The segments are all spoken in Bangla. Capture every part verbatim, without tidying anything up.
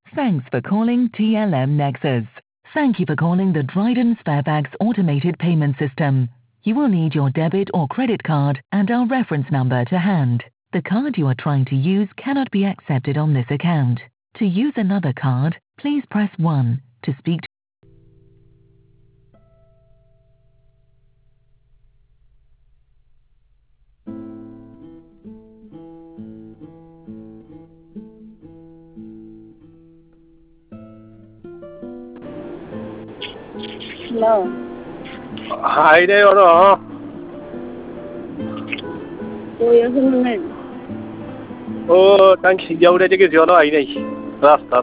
Thanks for calling T L M Nexus. Thank you for calling the Dryden Sparebags automated payment system. You will need your debit or credit card and our reference number to hand. The card you are trying to use cannot be accepted on this account. To use another card, please press one. To speak to Hello. Hi there, ano? Kuya, saan na? Oh, thanks. Yaw na dyan kasi ano, ay na eh. Rastat.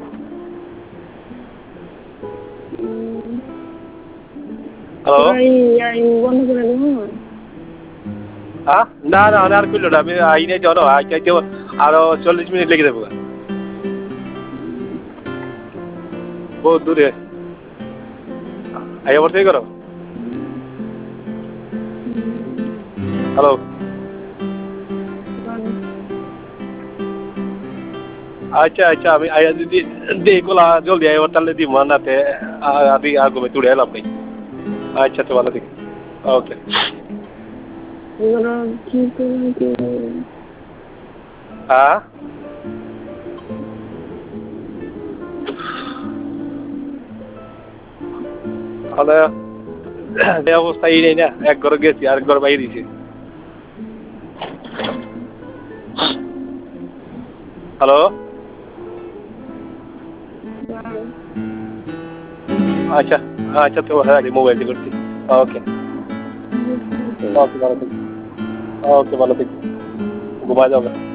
Hello? Ay, ay, ano ka na doon? Ha? না না না আর করলো না আমি আইনে জানো আইতে আরো চল্লিশ মিনিট লেগে যাবো বহুত দূরে আইয়া বলতেই করো হ্যালো আচ্ছা আচ্ছা আমি আইয়া যদি দেখলা জলদি আইয়া তাহলে দিব নাতে আদি আগমে তুড়ে এলাম নেই আচ্ছা তো ভালো দেখি ওকে এগুলো কি করবেন কি হ্যাঁ তাহলে এই অবস্থা এই নেই না এক ঘরে গেছি আরেক ঘর বাইরে দিয়েছি হ্যালো আচ্ছা আচ্ছা তো হ্যাঁ মোবাইল দিয়ে করছি ওকে ওকে ভালো থাকি ওকে ভালো থাকি ঘুমায় যাবে